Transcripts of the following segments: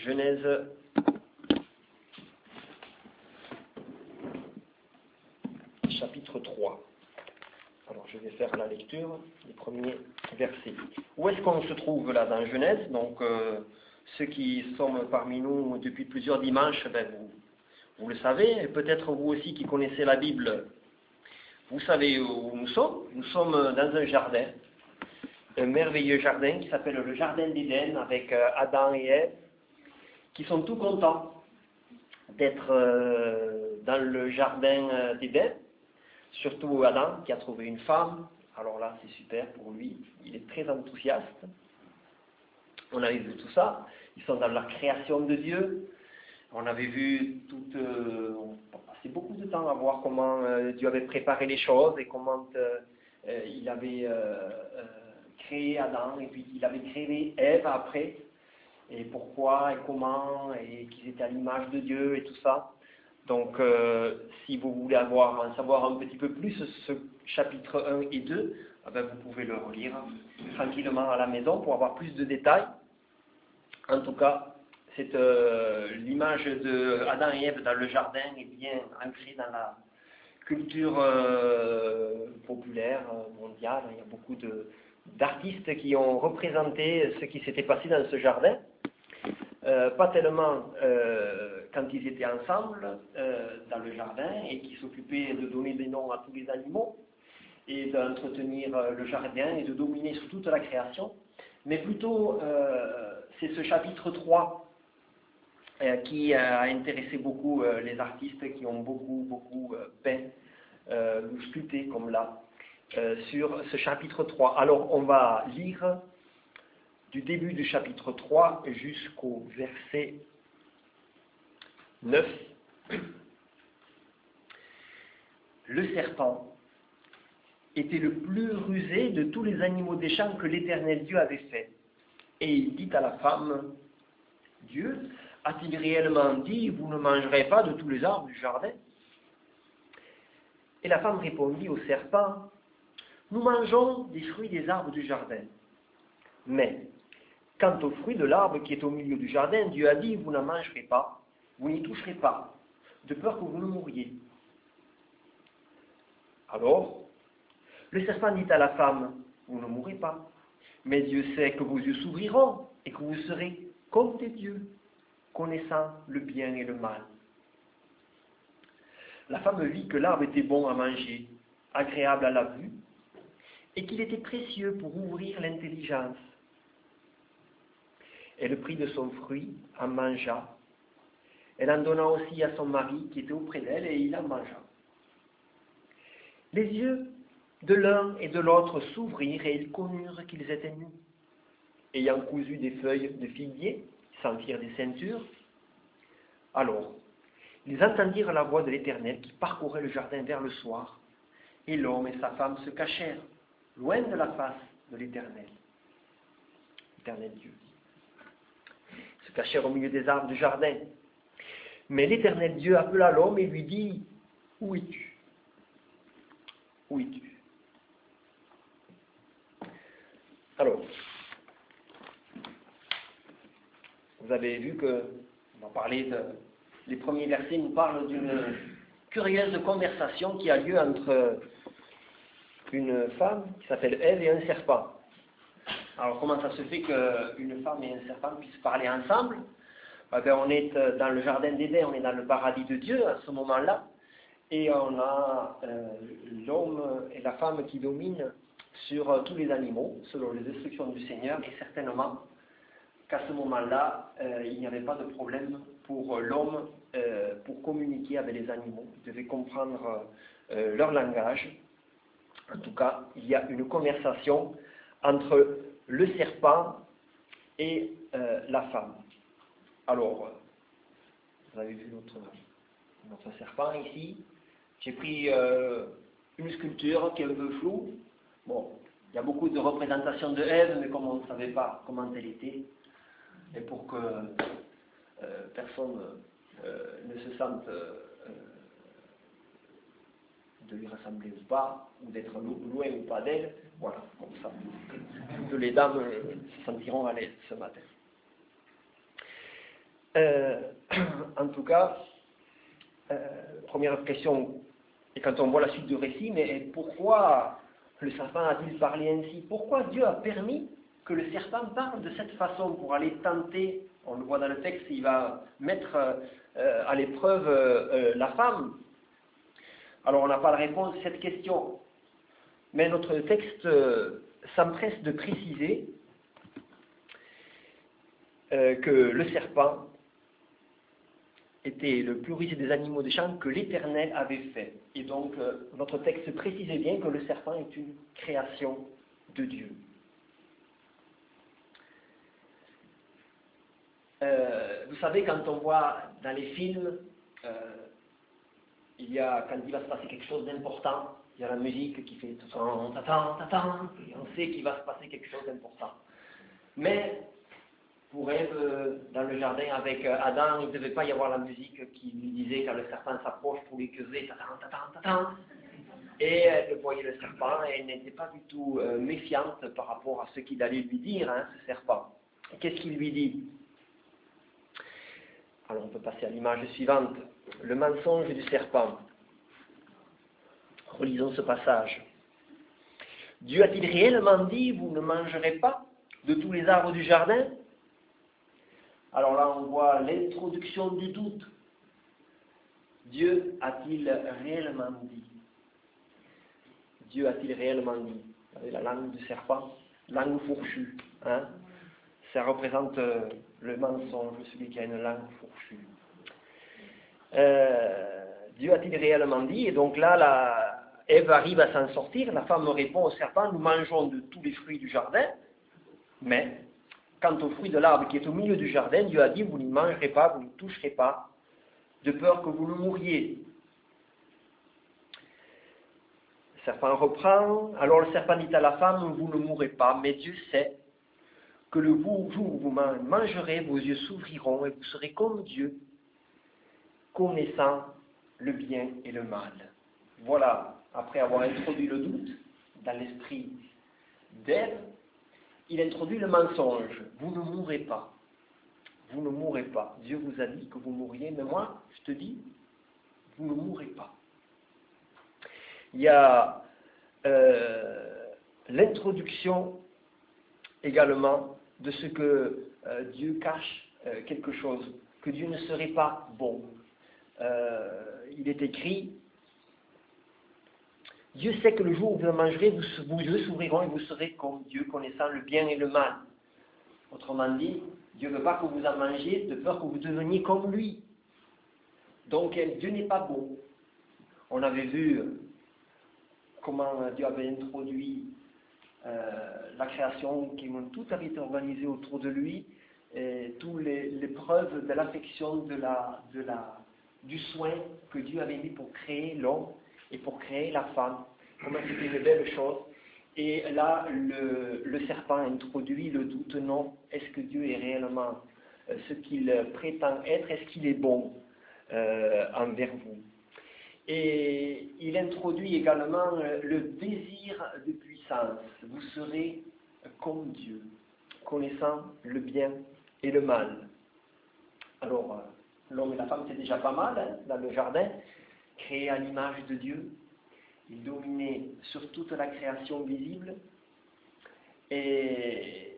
Genèse chapitre 3. Alors je vais faire la lecture des premiers versets. Où est-ce qu'on se trouve là dans Genèse? Donc ceux qui sont parmi nous depuis plusieurs dimanches, vous le savez, et peut-être vous aussi qui connaissez la Bible, vous savez où nous sommes. Nous sommes dans un jardin, un merveilleux jardin qui s'appelle le Jardin d'Éden, avec Adam et Ève, qui sont tout contents d'être dans le Jardin d'Éden, surtout Adam qui a trouvé une femme. Alors là, c'est super pour lui, il est très enthousiaste. On avait vu tout ça, ils sont dans la création de Dieu. On avait vu on passait beaucoup de temps à voir comment Dieu avait préparé les choses et comment il avait créé Adam et puis il avait créé Ève après, et pourquoi et comment, et qu'ils étaient à l'image de Dieu et tout ça. Donc si vous voulez en savoir un petit peu plus ce chapitre 1 et 2, vous pouvez le relire tranquillement à la maison pour avoir plus de détails. En tout cas, c'est l'image de Adam et Ève dans le jardin est bien ancrée dans la culture populaire, mondiale. Il y a beaucoup d'artistes qui ont représenté ce qui s'était passé dans ce jardin. Pas tellement quand ils étaient ensemble dans le jardin et qui s'occupaient de donner des noms à tous les animaux et d'entretenir le jardin et de dominer sur toute la création, mais plutôt c'est ce chapitre 3 qui a intéressé beaucoup les artistes qui ont beaucoup peint ou sculpté comme là sur ce chapitre 3. Alors on va lire du début du chapitre 3 jusqu'au verset 9. Le serpent était le plus rusé de tous les animaux des champs que l'Éternel Dieu avait fait. Et il dit à la femme, Dieu a-t-il réellement dit, vous ne mangerez pas de tous les arbres du jardin? Et la femme répondit au serpent, nous mangeons des fruits des arbres du jardin. Mais, quant au fruit de l'arbre qui est au milieu du jardin, Dieu a dit, vous n'en mangerez pas, vous n'y toucherez pas, de peur que vous ne mouriez. Alors, le serpent dit à la femme, vous ne mourrez pas, mais Dieu sait que vos yeux s'ouvriront et que vous serez comme des dieux, connaissant le bien et le mal. La femme vit que l'arbre était bon à manger, agréable à la vue, et qu'il était précieux pour ouvrir l'intelligence. Elle prit de son fruit, en mangea. Elle en donna aussi à son mari qui était auprès d'elle, et il en mangea. Les yeux de l'un et de l'autre s'ouvrirent, et ils connurent qu'ils étaient nus. Ayant cousu des feuilles de figuier, s'en firent des ceintures. Alors, ils entendirent la voix de l'Éternel qui parcourait le jardin vers le soir, et l'homme et sa femme se cachèrent, loin de la face de l'Éternel, l'Éternel Dieu. Ils se cachèrent au milieu des arbres du jardin. Mais l'Éternel Dieu appela l'homme et lui dit, où es-tu? Où es-tu? Alors, vous avez vu que, on va parler les premiers versets nous parlent d'une curieuse conversation qui a lieu entre une femme qui s'appelle Ève et un serpent. Alors comment ça se fait qu'une femme et un serpent puissent parler ensemble? On est dans le jardin d'Éden, on est dans le paradis de Dieu à ce moment-là, et on a l'homme et la femme qui dominent sur tous les animaux, selon les instructions du Seigneur, et certainement qu'à ce moment-là, il n'y avait pas de problème pour l'homme pour communiquer avec les animaux. Il devait comprendre leur langage. En tout cas, il y a une conversation entre le serpent et la femme. Alors, vous avez vu notre serpent ici. J'ai pris une sculpture qui est un peu floue. Bon, il y a beaucoup de représentations de Ève, mais comme on ne savait pas comment elle était, et pour que personne ne se sente de lui ressembler ou pas, ou d'être loin ou pas d'elle, voilà, comme ça. Toutes les dames se sentiront à l'aise ce matin. Euh, en tout cas, première question, et quand on voit la suite du récit, mais pourquoi le serpent a-t-il parlé ainsi? Pourquoi Dieu a permis que le serpent parle de cette façon pour aller tenter? On le voit dans le texte, il va mettre à l'épreuve la femme. Alors on n'a pas la réponse à cette question, mais notre texte s'empresse de préciser que le serpent était le plus riche des animaux des champs que l'Éternel avait fait. Et donc, notre texte précisait bien que le serpent est une création de Dieu. Vous savez, quand on voit dans les films, quand il va se passer quelque chose d'important, il y a la musique qui fait tatan, tatan, tatan, et on sait qu'il va se passer quelque chose d'important. Mais pour Ève, dans le jardin avec Adam, il ne devait pas y avoir la musique qui lui disait quand le serpent s'approche pour lui causer tatan, tatan, tatan. Et elle voyait le serpent et elle n'était pas du tout méfiante par rapport à ce qu'il allait lui dire, ce serpent. Qu'est-ce qu'il lui dit? Alors on peut passer à l'image suivante. Le mensonge du serpent. Relisons ce passage. Dieu a-t-il réellement dit, vous ne mangerez pas de tous les arbres du jardin? Alors là, on voit l'introduction du doute. Dieu a-t-il réellement dit? Dieu a-t-il réellement dit? Vous savez, la langue du serpent, langue fourchue. Ça représente le mensonge, celui qui a une langue fourchue. Dieu a-t-il réellement dit? Et donc là, Ève arrive à s'en sortir. La femme répond au serpent, nous mangeons de tous les fruits du jardin, mais quant au fruit de l'arbre qui est au milieu du jardin, Dieu a dit, vous n'y mangerez pas, vous n'y toucherez pas, de peur que vous ne mouriez. Le serpent reprend, alors le serpent dit à la femme, vous ne mourrez pas, mais Dieu sait que le jour où vous mangerez, vos yeux s'ouvriront et vous serez comme Dieu, connaissant le bien et le mal. Voilà, après avoir introduit le doute dans l'esprit d'Ève, il introduit le mensonge. Vous ne mourrez pas. Vous ne mourrez pas. Dieu vous a dit que vous mourriez, mais moi, je te dis, vous ne mourrez pas. Il y a l'introduction également de ce que Dieu cache quelque chose, que Dieu ne serait pas bon. Il est écrit, Dieu sait que le jour où vous en mangerez, vos yeux s'ouvriront et vous serez comme Dieu, connaissant le bien et le mal. Autrement dit, Dieu ne veut pas que vous en mangiez de peur que vous deveniez comme lui. Donc Dieu n'est pas bon. On avait vu comment Dieu avait introduit la création, tout avait été organisé autour de lui, et toutes les preuves de l'affection, du soin que Dieu avait mis pour créer l'homme et pour créer la femme. Comment c'était une belle chose. Et là, le serpent introduit le doute, non, est-ce que Dieu est réellement ce qu'il prétend être? Est-ce qu'il est bon envers vous? Et il introduit également le désir de puissance. Vous serez comme Dieu, connaissant le bien et le mal. Alors, l'homme et la femme, c'est déjà pas mal dans le jardin, créés à l'image de Dieu. Ils dominaient sur toute la création visible. Et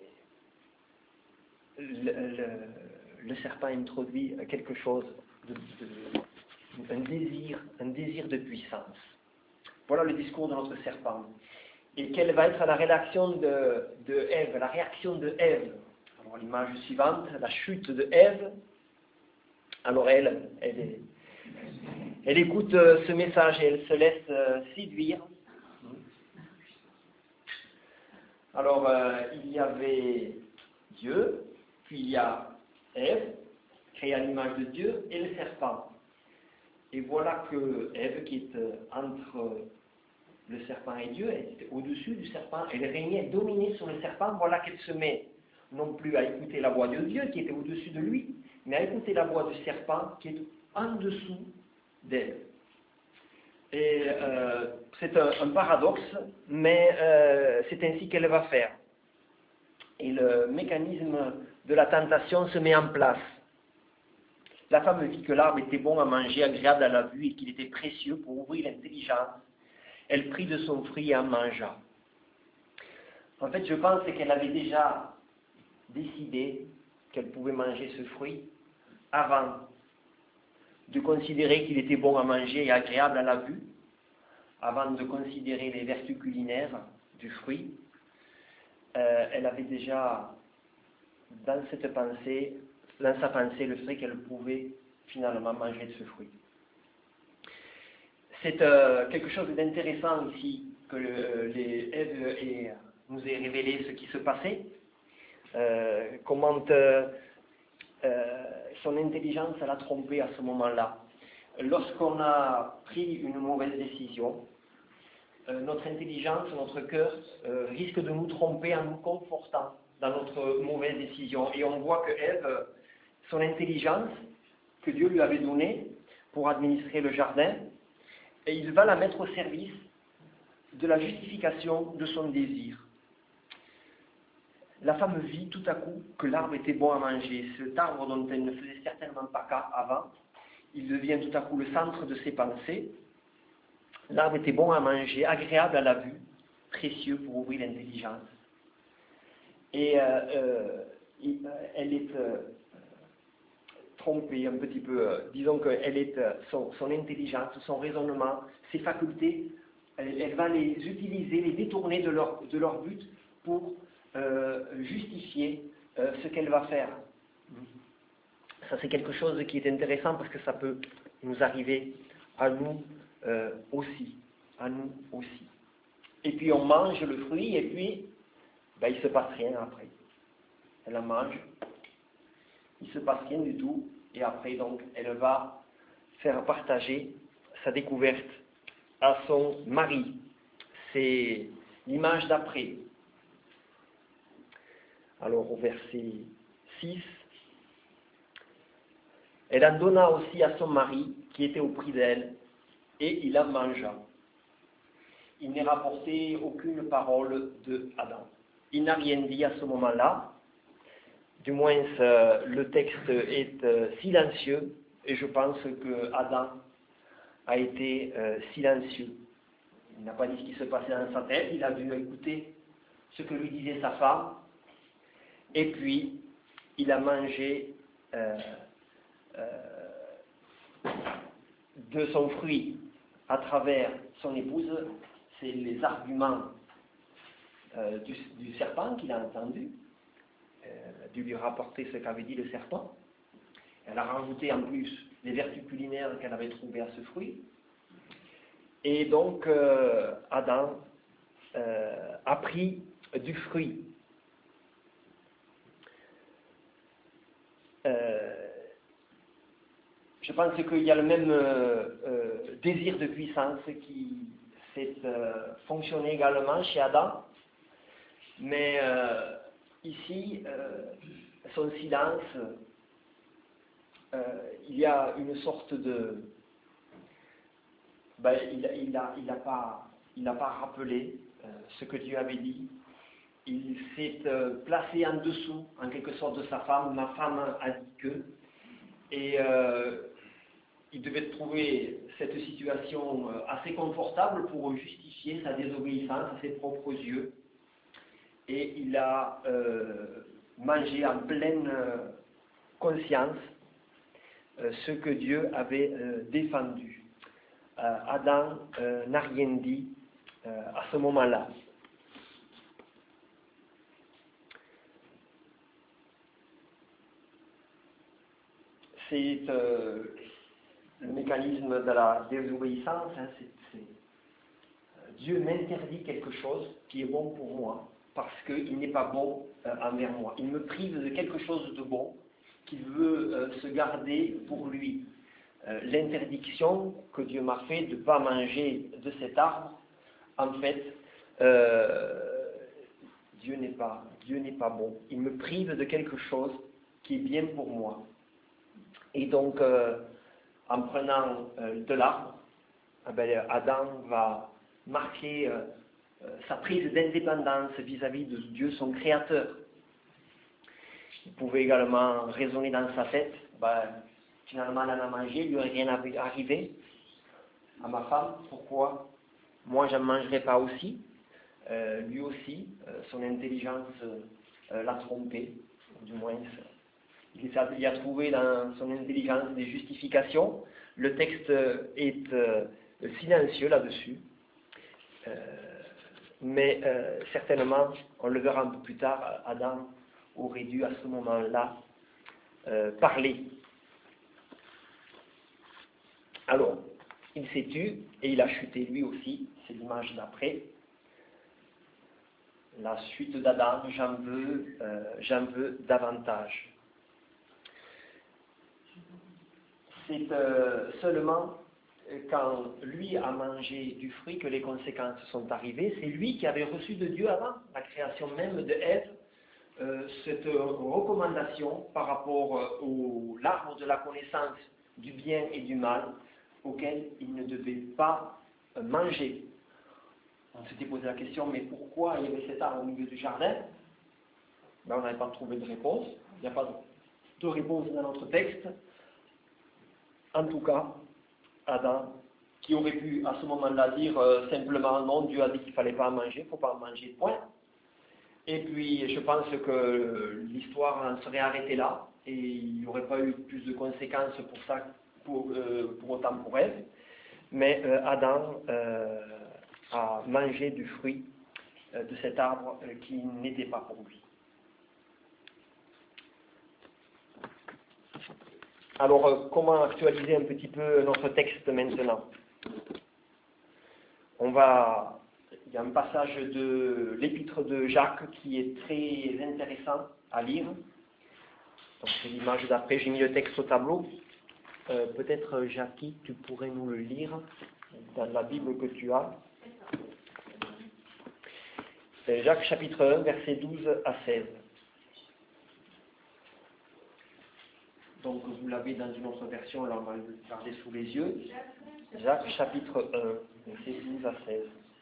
le serpent introduit quelque chose un désir de puissance. Voilà le discours de notre serpent. Et quelle va être la réaction de Ève, la réaction de Ève? Alors l'image suivante, la chute de Ève. Alors elle écoute ce message et elle se laisse séduire. Alors il y avait Dieu, puis il y a Ève, créée à l'image de Dieu, et le serpent. Et voilà que Ève, qui est entre le serpent et Dieu, elle était au-dessus du serpent, elle régnait, elle dominait sur le serpent. Voilà qu'elle se met non plus à écouter la voix de Dieu, qui était au-dessus de lui, mais à écouter la voix du serpent, qui est en dessous d'elle. Et c'est un paradoxe, mais c'est ainsi qu'elle va faire. Et le mécanisme de la tentation se met en place. La femme vit que l'arbre était bon à manger, agréable à la vue et qu'il était précieux pour ouvrir l'intelligence. Elle prit de son fruit et en mangea. En fait, je pense qu'elle avait déjà décidé qu'elle pouvait manger ce fruit avant de considérer qu'il était bon à manger et agréable à la vue, avant de considérer les vertus culinaires du fruit. Elle avait déjà dans sa pensée le fait qu'elle pouvait finalement manger de ce fruit. C'est quelque chose d'intéressant ici que Ève nous ait révélé ce qui se passait, comment son intelligence l'a trompée à ce moment-là. Lorsqu'on a pris une mauvaise décision, notre intelligence, notre cœur risque de nous tromper en nous confortant dans notre mauvaise décision. Et on voit que Ève, son intelligence que Dieu lui avait donnée pour administrer le jardin, et il va la mettre au service de la justification de son désir. La femme vit tout à coup que l'arbre était bon à manger. Cet arbre dont elle ne faisait certainement pas cas avant, il devient tout à coup le centre de ses pensées. L'arbre était bon à manger, agréable à la vue, précieux pour ouvrir l'intelligence. Et elle est trompée un petit peu. Disons qu'elle est son intelligence, son raisonnement, ses facultés, elle va les utiliser, les détourner de leur but pour justifier ce qu'elle va faire. Ça, c'est quelque chose qui est intéressant parce que ça peut nous arriver à nous aussi. À nous aussi. Et puis on mange le fruit et puis il ne se passe rien après. Elle en mange, il ne se passe rien du tout et après donc elle va faire partager sa découverte à son mari. C'est l'image d'après. Alors au verset 6, elle en donna aussi à son mari qui était auprès d'elle et il en mangea. Il n'est rapporté aucune parole de Adam. Il n'a rien dit à ce moment-là. Du moins, le texte est silencieux et je pense que Adam a été silencieux. Il n'a pas dit ce qui se passait dans sa tête, il a dû écouter ce que lui disait sa femme et puis il a mangé de son fruit à travers son épouse. C'est les arguments du serpent qu'il a entendu. Elle a dû lui rapporter ce qu'avait dit le serpent. Elle a rajouté en plus les vertus culinaires qu'elle avait trouvées à ce fruit. Et donc, Adam a pris du fruit. Je pense qu'il y a le même désir de puissance qui fait fonctionner également chez Adam. Mais ici, son silence, il y a une sorte de... il n'a pas rappelé ce que Dieu avait dit. Il s'est placé en dessous, en quelque sorte, de sa femme. Ma femme a dit que. Et il devait trouver cette situation assez confortable pour justifier sa désobéissance à ses propres yeux. Et il a mangé en pleine conscience ce que Dieu avait défendu. Adam n'a rien dit à ce moment-là. C'est le mécanisme de la désobéissance. Dieu m'interdit quelque chose qui est bon pour moi parce qu'il n'est pas bon envers moi. Il me prive de quelque chose de bon qu'il veut se garder pour lui. L'interdiction que Dieu m'a fait de ne pas manger de cet arbre, en fait, Dieu n'est pas bon. Il me prive de quelque chose qui est bien pour moi. Et donc, en prenant de l'arbre, Adam va marquer sa prise d'indépendance vis-à-vis de Dieu, son Créateur. Il pouvait également raisonner dans sa tête, Finalement, elle en a mangé, il lui est rien arrivé. À ma femme, pourquoi? Moi, je ne mangerai pas aussi. Lui aussi, son intelligence l'a trompé, du moins. Il a trouvé dans son intelligence des justifications. Le texte est silencieux là-dessus. Mais certainement, on le verra un peu plus tard, Adam aurait dû à ce moment-là parler. Alors, il s'est tu et il a chuté lui aussi, c'est l'image d'après. La chute d'Adam, j'en veux davantage. C'est seulement quand lui a mangé du fruit que les conséquences sont arrivées. C'est lui qui avait reçu de Dieu avant la création même de Ève, cette recommandation par rapport au l'arbre de la connaissance du bien et du mal auquel il ne devait pas manger. On s'était posé la question, mais pourquoi il y avait cet arbre au milieu du jardin? Ben, on n'avait pas trouvé de réponse. Il n'y a pas de réponse dans notre texte. En tout cas, Adam, qui aurait pu à ce moment-là dire simplement non, Dieu a dit qu'il ne fallait pas en manger, il ne faut pas en manger, point. Et puis, je pense que l'histoire en serait arrêtée là, et il n'y aurait pas eu plus de conséquences pour ça, pour autant pour elle. Mais Adam a mangé du fruit de cet arbre qui n'était pas pour lui. Alors, comment actualiser un petit peu notre texte maintenant? Il y a un passage de l'épître de Jacques qui est très intéressant à lire. Donc, c'est l'image d'après, j'ai mis le texte au tableau. Peut-être, Jackie, tu pourrais nous le lire dans la Bible que tu as. Jacques chapitre 1, versets 12 à 16. Donc vous l'avez dans une autre version, alors on va le garder sous les yeux. Jacques chapitre 1, versets 12 à 16.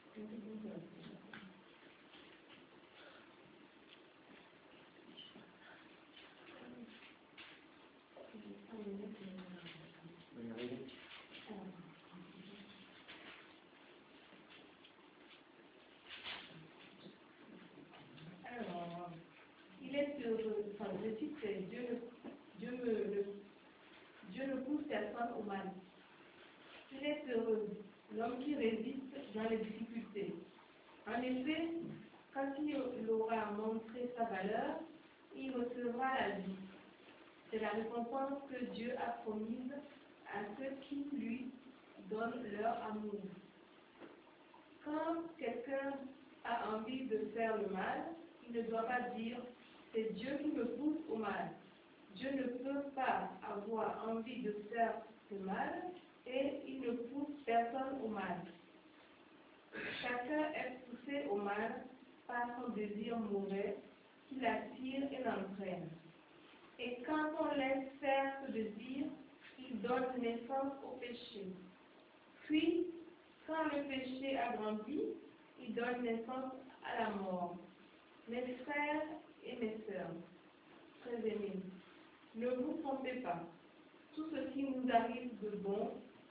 Alors, il est heureux, enfin le titre c'est Dieu ne pousse personne au mal. Il est heureux, l'homme qui résiste dans les difficultés. En effet, quand il aura montré sa valeur, il recevra la vie. C'est la récompense que Dieu a promise à ceux qui lui donnent leur amour. Quand quelqu'un a envie de faire le mal, il ne doit pas dire « c'est Dieu qui me pousse au mal ». Dieu ne peut pas avoir envie de faire le mal et il ne pousse personne au mal. Chacun est poussé au mal par son désir mauvais qui l'attire et l'entraîne. Et quand on laisse faire ce désir, il donne naissance au péché. Puis, quand le péché a grandi, il donne naissance à la mort. Mes frères et mes sœurs, très aimés, ne vous trompez pas. Tout ce qui nous arrive de bon,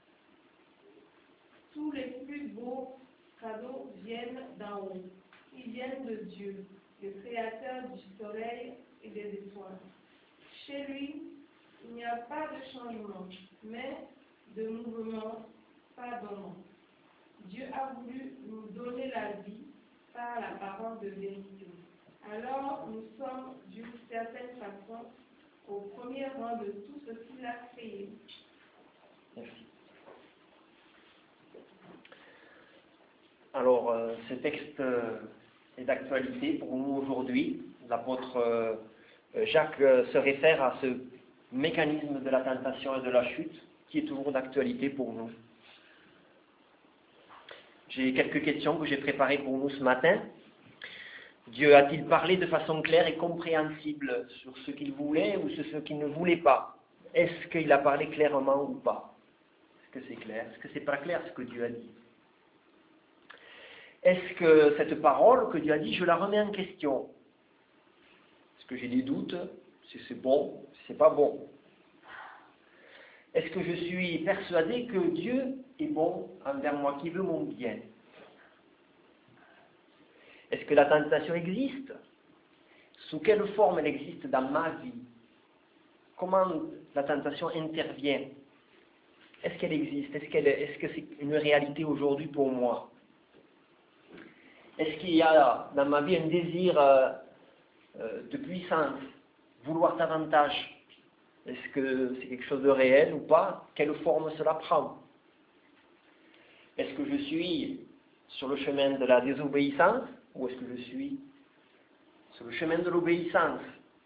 tous les plus beaux cadeaux viennent d'en haut. Ils viennent de Dieu, le créateur du soleil et des étoiles. Chez lui, il n'y a pas de changement, mais de mouvement, pas d'ombre. Dieu a voulu nous donner la vie par la parole de vérité. Alors, nous sommes d'une certaine façon au premier rang de tout ce qu'il a créé. Merci. Alors, ce texte est d'actualité pour nous aujourd'hui. L'apôtre Jacques se réfère à ce mécanisme de la tentation et de la chute qui est toujours d'actualité pour nous. J'ai quelques questions que j'ai préparées pour nous ce matin. Dieu a-t-il parlé de façon claire et compréhensible sur ce qu'il voulait ou sur ce qu'il ne voulait pas? Est-ce qu'il a parlé clairement ou pas? Est-ce que c'est clair? Est-ce que c'est pas clair ce que Dieu a dit? Est-ce que cette parole que Dieu a dit, je la remets en question? Est-ce que j'ai des doutes? Si c'est bon, si c'est pas bon? Est-ce que je suis persuadé que Dieu est bon envers moi, qui veut mon bien? Est-ce que la tentation existe? Sous quelle forme elle existe dans ma vie? Comment la tentation intervient? Est-ce qu'elle existe? Est-ce que c'est une réalité aujourd'hui pour moi? Est-ce qu'il y a dans ma vie un désir de puissance, vouloir davantage? Est-ce que c'est quelque chose de réel ou pas? Quelle forme cela prend? Est-ce que je suis sur le chemin de la désobéissance ou est-ce que je suis sur le chemin de l'obéissance?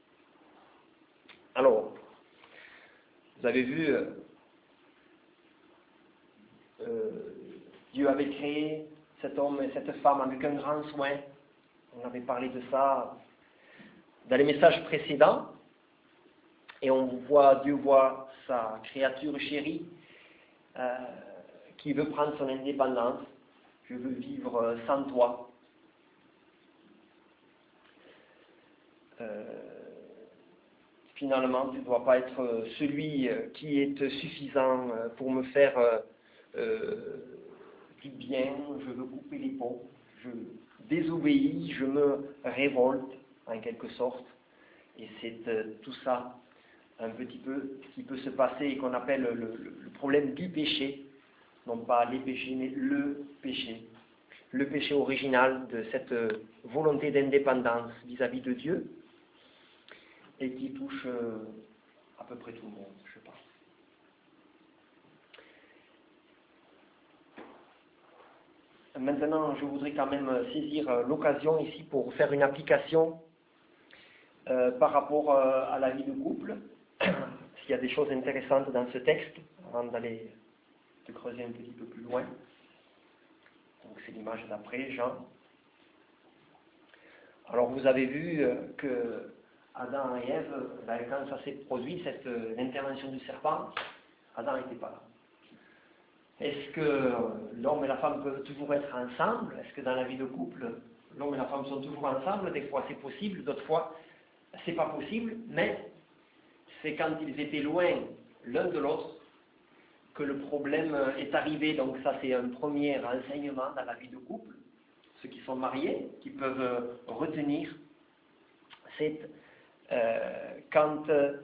Alors, vous avez vu, Dieu avait créé cet homme et cette femme avec un grand soin. On avait parlé de ça dans les messages précédents. Et Dieu voit sa créature chérie qui veut prendre son indépendance. Je veux vivre sans toi. Finalement, tu ne dois pas être celui qui est suffisant pour me faire du bien. Je veux couper les ponts. Je désobéis, je me révolte en quelque sorte. Et c'est tout ça un petit peu ce qui peut se passer et qu'on appelle le problème du péché. Non pas les péchés, mais le péché. Le péché original de cette volonté d'indépendance vis-à-vis de Dieu et qui touche à peu près tout le monde, je pense. Maintenant, je voudrais quand même saisir l'occasion ici pour faire une application par rapport à la vie de couple. S'il y a des choses intéressantes dans ce texte, avant d'aller de creuser un petit peu plus loin. Donc c'est l'image d'après, Jean. Alors vous avez vu que Adam et Ève, quand ça s'est produit, l'intervention du serpent, Adam n'était pas là. Est-ce que l'homme et la femme peuvent toujours être ensemble? Est-ce que dans la vie de couple, l'homme et la femme sont toujours ensemble? Des fois c'est possible, d'autres fois c'est pas possible, mais c'est quand ils étaient loin l'un de l'autre que le problème est arrivé. Donc ça c'est un premier enseignement dans la vie de couple. Ceux qui sont mariés, qui peuvent retenir, c'est quand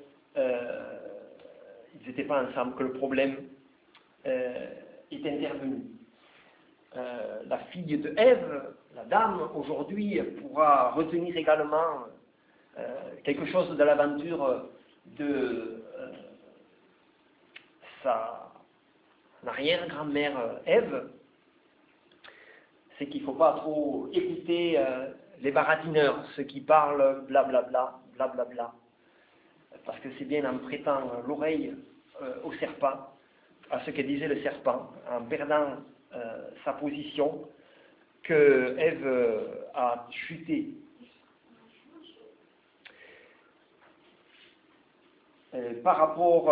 ils n'étaient pas ensemble que le problème est intervenu. La fille de Ève, la dame, aujourd'hui, pourra retenir également quelque chose de l'aventure de sa arrière-grand-mère Ève. C'est qu'il ne faut pas trop écouter les baratineurs, ceux qui parlent blablabla, blablabla. Parce que c'est bien en prêtant l'oreille au serpent, à ce que disait le serpent, en perdant sa position, que Ève a chuté. Par rapport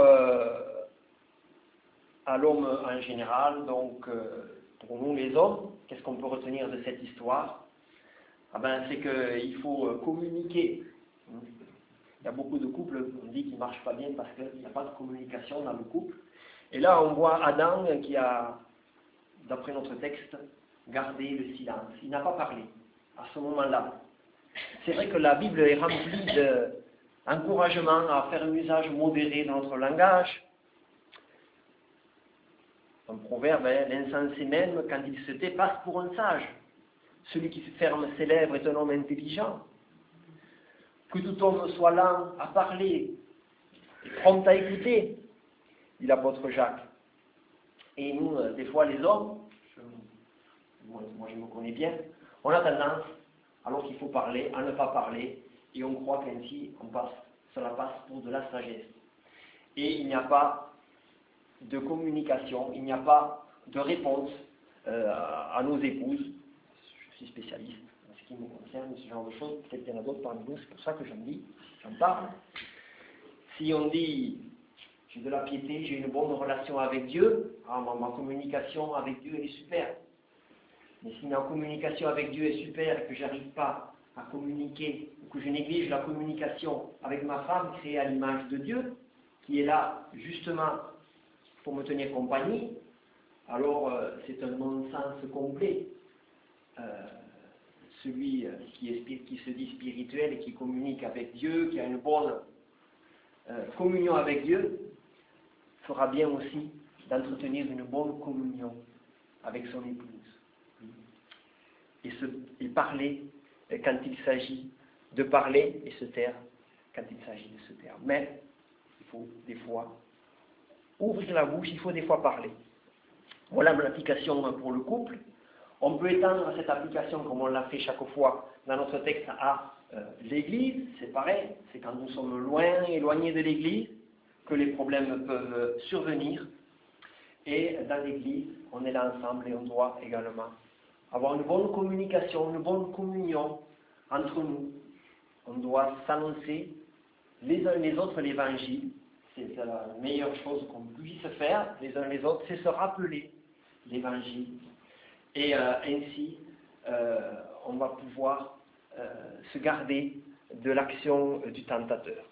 à l'homme en général, donc pour nous les hommes, qu'est-ce qu'on peut retenir de cette histoire? C'est qu'il faut communiquer. Il y a beaucoup de couples, on dit qu'ils ne marchent pas bien parce qu'il n'y a pas de communication dans le couple. Et là, on voit Adam qui a, d'après notre texte, gardé le silence. Il n'a pas parlé à ce moment-là. C'est vrai que la Bible est remplie d'encouragement à faire un usage modéré de notre langage. Un proverbe, l'insensé même, quand il se tait, passe pour un sage. Celui qui ferme ses lèvres est un homme intelligent. Que tout homme soit lent à parler et prompt à écouter, dit l'apôtre Jacques. Et nous, des fois, les hommes, moi je me connais bien, on a tendance, alors qu'il faut parler, à ne pas parler, et on croit qu'ainsi cela passe pour de la sagesse. Et il n'y a pas de communication, il n'y a pas de réponse à nos épouses. Je suis spécialiste en ce qui me concerne, ce genre de choses. Peut-être qu'il y en a d'autres parmi nous, c'est pour ça que j'en parle. Si on dit j'ai de la piété, j'ai une bonne relation avec Dieu, ma communication avec Dieu est super. Mais si ma communication avec Dieu est super et que je n'arrive pas à communiquer, ou que je néglige la communication avec ma femme créée à l'image de Dieu, qui est là justement pour me tenir compagnie, alors c'est un non-sens complet. Celui qui se dit spirituel et qui communique avec Dieu, qui a une bonne communion avec Dieu, fera bien aussi d'entretenir une bonne communion avec son épouse. Et parler quand il s'agit de parler et se taire quand il s'agit de se taire. Mais il faut des fois ouvrir la bouche, il faut des fois parler. Voilà l'application pour le couple. On peut étendre cette application, comme on l'a fait chaque fois dans notre texte, à l'Église. C'est pareil, c'est quand nous sommes loin, éloignés de l'Église, que les problèmes peuvent survenir. Et dans l'Église, on est là ensemble et on doit également avoir une bonne communication, une bonne communion entre nous. On doit s'annoncer les uns les autres l'Évangile. C'est la meilleure chose qu'on puisse faire, les uns les autres, c'est se rappeler l'Évangile. Et ainsi, on va pouvoir se garder de l'action du tentateur.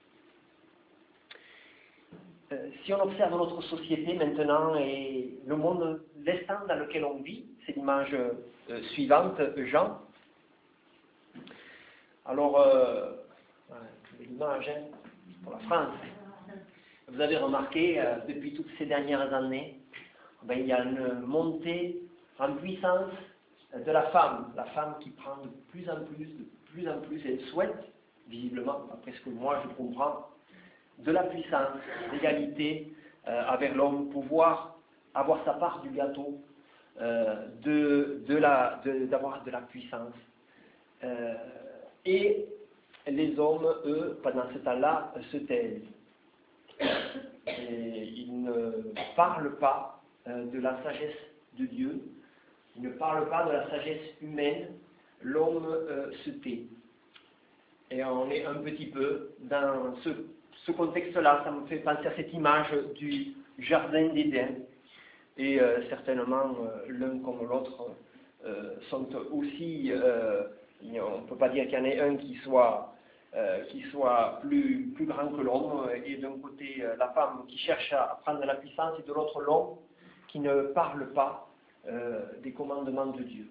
Si on observe notre société maintenant et le monde, l'instant dans lequel on vit, c'est l'image suivante, Jean. Alors, l'image pour la France. Vous avez remarqué, depuis toutes ces dernières années, il y a une montée en puissance de la femme qui prend de plus en plus, elle souhaite, visiblement, après ce que moi je comprends, de la puissance, d'égalité avec l'homme, pouvoir avoir sa part du gâteau, d'avoir de la puissance. Et les hommes, eux, pendant ce temps-là, se taisent. Et ils ne parlent pas de la sagesse de Dieu, ils ne parlent pas de la sagesse humaine, l'homme se tait. Et on est un petit peu dans ce contexte-là, ça me fait penser à cette image du jardin d'Éden. Et certainement, l'un comme l'autre sont aussi, on ne peut pas dire qu'il y en ait un qui soit plus grand que l'homme, et d'un côté la femme qui cherche à prendre la puissance, et de l'autre l'homme qui ne parle pas des commandements de Dieu.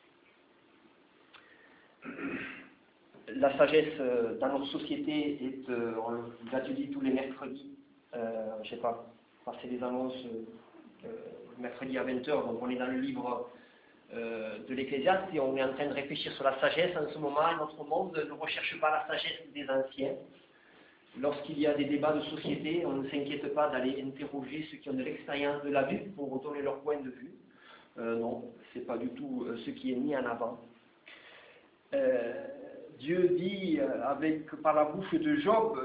La sagesse dans notre société est, on l'étudie tous les mercredis, je ne sais pas, passer les annonces mercredi à 20h, donc on est dans le livre de l'Ecclésiaste et on est en train de réfléchir sur la sagesse en ce moment. Notre monde ne recherche pas la sagesse des anciens. Lorsqu'il y a des débats de société, on ne s'inquiète pas d'aller interroger ceux qui ont de l'expérience de la vie pour donner leur point de vue. Non, ce n'est pas du tout ce qui est mis en avant. Dieu dit par la bouche de Job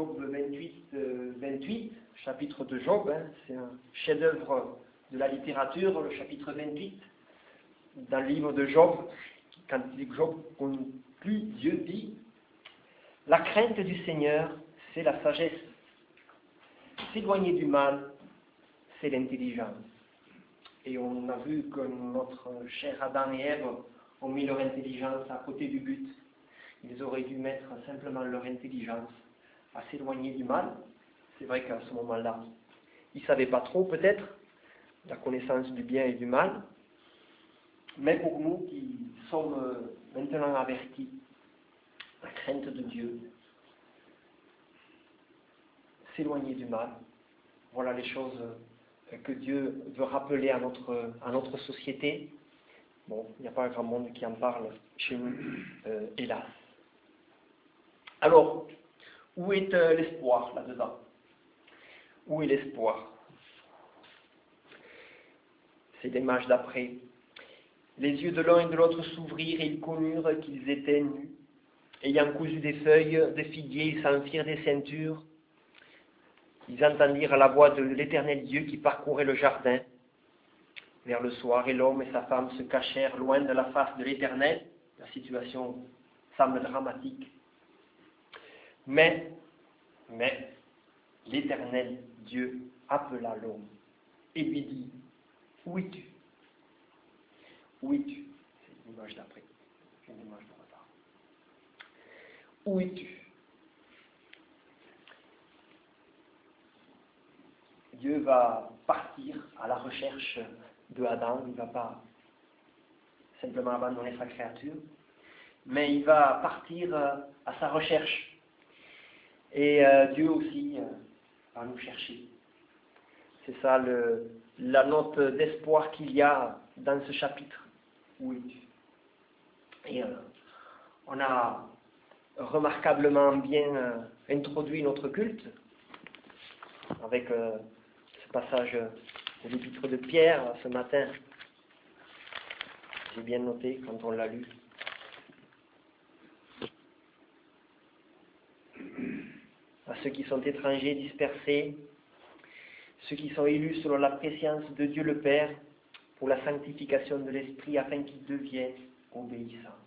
28, chapitre de Job, c'est un chef-d'œuvre de la littérature, le chapitre 28, dans le livre de Job, quand Job conclut, Dieu dit « La crainte du Seigneur, c'est la sagesse. S'éloigner du mal, c'est l'intelligence. » Et on a vu que notre cher Adam et Ève ont mis leur intelligence à côté du but. Ils auraient dû mettre simplement leur intelligence à s'éloigner du mal. C'est vrai qu'à ce moment-là, ils ne savaient pas trop peut-être la connaissance du bien et du mal. Mais pour nous qui sommes maintenant avertis, la crainte de Dieu, s'éloigner du mal, voilà les choses que Dieu veut rappeler à notre société. Bon, il n'y a pas un grand monde qui en parle chez nous, hélas. Alors, où est l'espoir là-dedans? Où est l'espoir? C'est l'image d'après. Les yeux de l'un et de l'autre s'ouvrirent et ils connurent qu'ils étaient nus. Ayant cousu des feuilles de figuier, ils s'enfirent des ceintures. Ils entendirent la voix de l'Éternel Dieu qui parcourait le jardin. Vers le soir, et l'homme et sa femme se cachèrent loin de la face de l'Éternel. La situation semble dramatique. Mais l'Éternel Dieu appela l'homme et lui dit, « Où es-tu » Où es-tu? C'est l'image d'après. C'est une image de retard. Où es-tu? Dieu va partir à la recherche de Adam. Il ne va pas simplement abandonner sa créature, mais il va partir à sa recherche. Et Dieu aussi va nous chercher. C'est ça la note d'espoir qu'il y a dans ce chapitre. Oui. Et on a remarquablement bien introduit notre culte avec ce passage de l'épître de Pierre ce matin. J'ai bien noté quand on l'a lu. À ceux qui sont étrangers, dispersés, ceux qui sont élus selon la préscience de Dieu le Père, pour la sanctification de l'Esprit, afin qu'ils deviennent obéissants.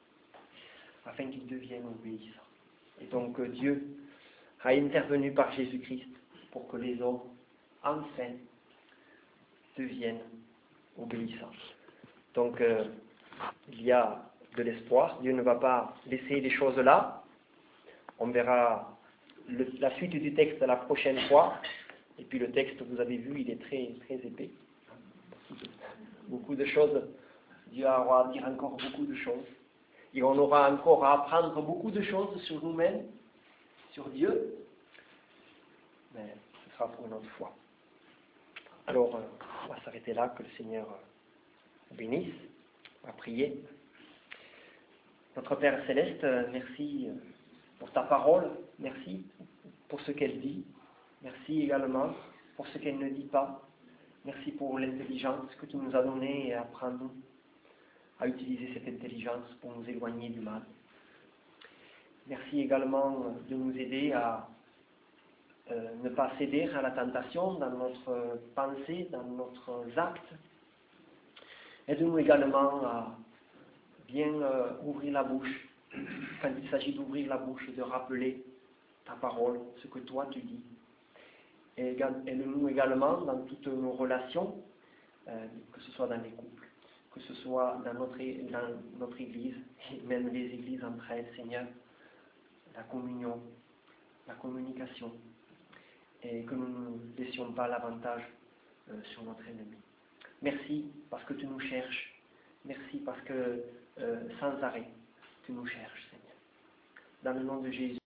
Afin qu'ils deviennent obéissants. Et donc Dieu a intervenu par Jésus-Christ pour que les hommes, enfin, deviennent obéissants. Donc il y a de l'espoir. Dieu ne va pas laisser les choses là. On verra la suite du texte la prochaine fois. Et puis le texte, vous avez vu, il est très, très épais. Beaucoup de choses. Dieu aura à dire encore beaucoup de choses. Et on aura encore à apprendre beaucoup de choses sur nous-mêmes, sur Dieu. Mais ce sera pour une autre fois. Alors, on va s'arrêter là, que le Seigneur bénisse. On va prier. Notre Père Céleste, merci pour ta parole. Merci pour ce qu'elle dit. Merci également pour ce qu'elle ne dit pas. Merci pour l'intelligence que tu nous as donnée et apprends-nous à utiliser cette intelligence pour nous éloigner du mal. Merci également de nous aider à ne pas céder à la tentation dans notre pensée, dans nos actes. Aide-nous également à bien ouvrir la bouche, quand il s'agit d'ouvrir la bouche, de rappeler ta parole, ce que toi tu dis. Et aide-nous également dans toutes nos relations, que ce soit dans les couples, que ce soit dans notre Église, et même les églises entre elles, Seigneur, la communion, la communication, et que nous ne laissions pas l'avantage sur notre ennemi. Merci parce que tu nous cherches. Merci parce que sans arrêt, tu nous cherches, Seigneur. Dans le nom de Jésus.